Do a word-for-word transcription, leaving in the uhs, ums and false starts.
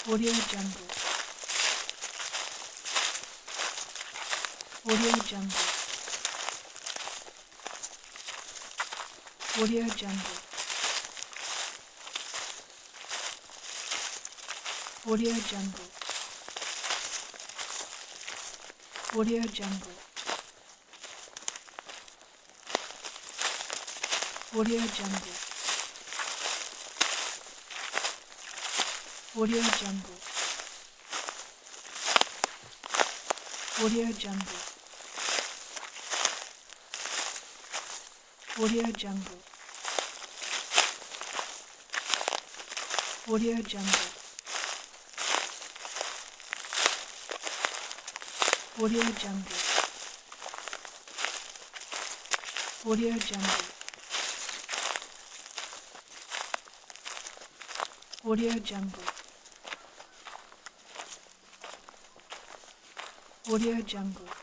Audio Jungle. Audio Jungle. Audio Jungle. Audio Jungle. Audio Jungle. Audio Jungle. Audio Jungle. Audio Jungle. Audio Jungle. Audio Jungle. Audio Jungle. Audio Jungle. Audio Jungle. Audio Jungle.